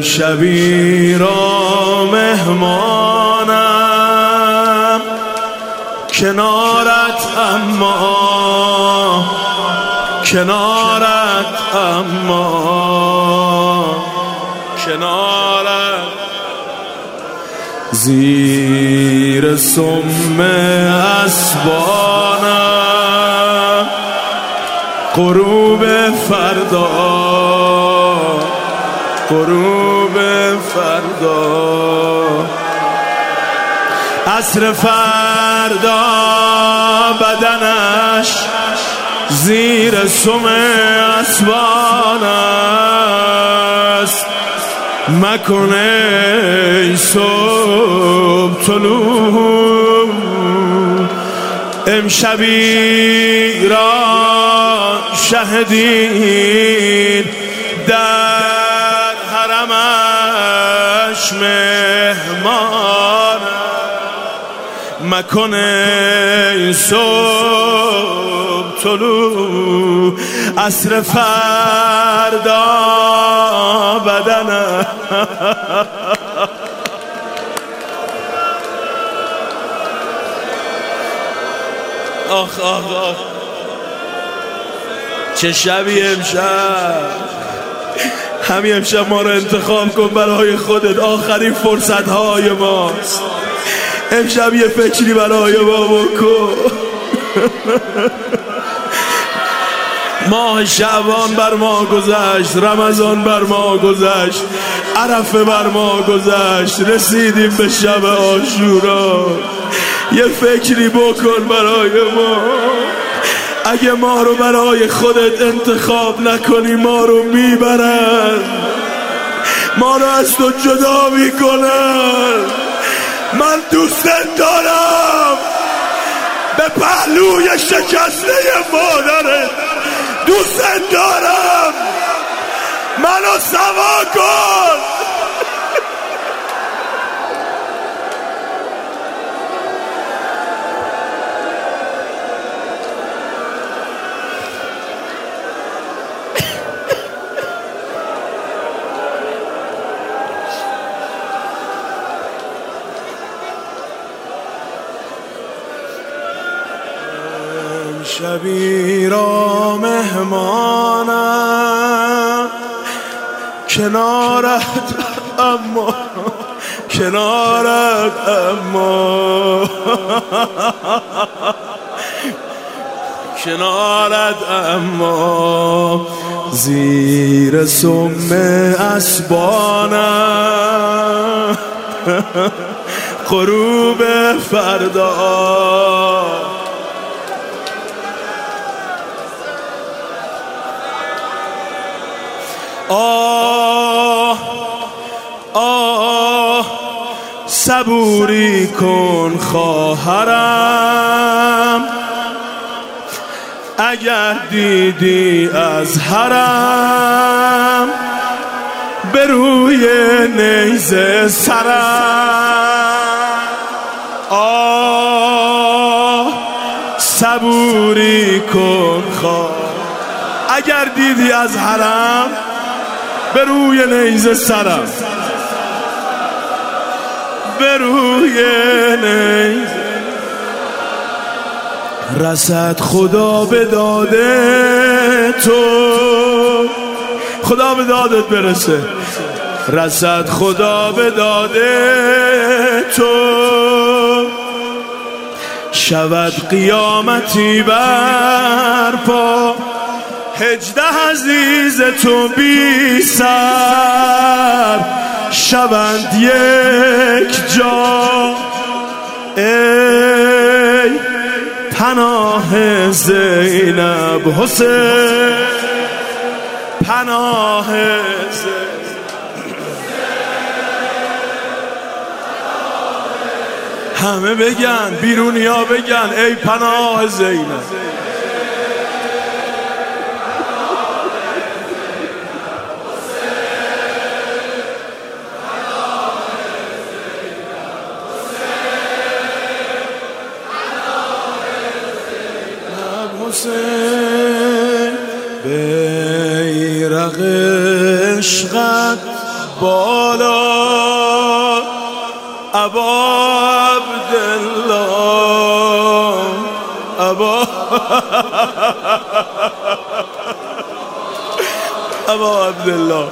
شبی را مهمانم کنارت کنارت زیر سم اسبانم غروب فردا عصر فردا بدنش زیر سم اسبان است مکنه ای صبح طلوع امشبی را شهدین در حرمش مهمان مکنه صبح طلوع عصر فردا بدنه آخ آخ آخ چه شبی امشب. همین امشب ما رو انتخاب کن برای خودت، آخرین فرصت های ماست. امشب یه فکری برای ما بکن. ماه شعبان بر ما گذشت، رمضان بر ما گذشت، عرفه بر ما گذشت، رسیدیم به شب عاشورا. یه فکری بکن برای ما. اگه ما رو برای خودت انتخاب نکنی ما رو میبرن، ما رو از تو جدا میکنن. من دوستت دارم به پهلوی شکسته مادرت، دوستت دارم، منو سوا کن. شبی را مهمانم کنارت اما زیر سم اسبانم غروب فردا آه آه صبوری کن خواهرم، اگر دیدی از حرم به روی نیزه سرم. آه صبوری کن اگر دیدی از حرم به روی نیزه سرم، به روی نیزه رسد خدا به داده تو، خدا به دادت برسه. رسد خدا به داده تو، شود قیامتی برپا 18 عزیز تو بی سر شوند یک جا. ای پناه زینب حسین، پناه زینب. همه بگن، بیرونیا بگن ای پناه زینب. حسین بیرق عشقت بالا ابا عبدالله ابا عبدالله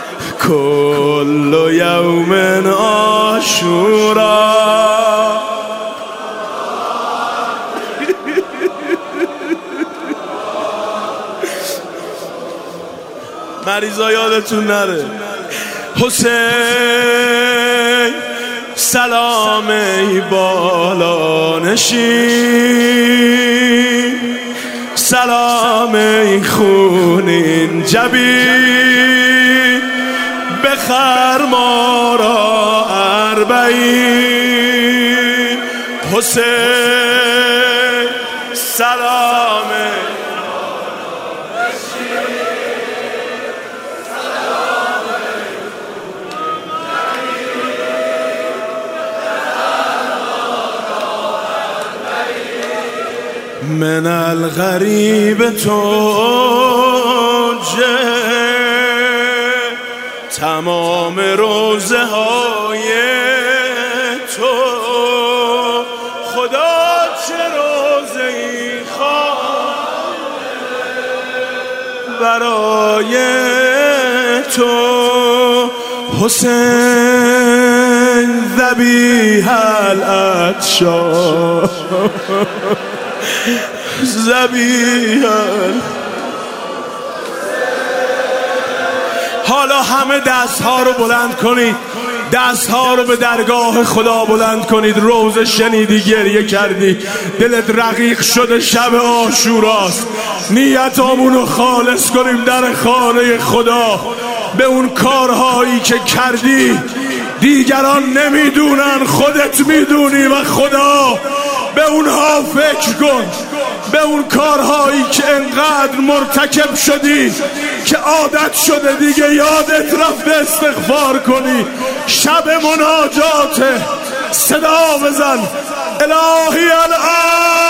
کل یوم عاشورا مریضا یادتون نره حسین سلام ای بالا نشین سلام ای خونین جبین بخر ما را اربعین حسین سلام من الغریب توجه تمام روزه های تو خدا چه روزه ای خواه برای تو حسین ذبیح العطشان زبیان. حالا همه دستها رو بلند کنید، دستها رو به درگاه خدا بلند کنید. روز شنیدی، گریه کردی، دلت رقیق شده، شب عاشوراست. نیتامون رو خالص کنیم در خانه خدا. به اون کارهایی که کردی دیگران نمیدونن، خودت میدونی و خدا. به اونها فکر کن، به اون کارهایی که انقدر مرتکب شدی که عادت شده دیگه یادت رفته استغفار کنی. شب مناجاته، صدا بزن الهی الان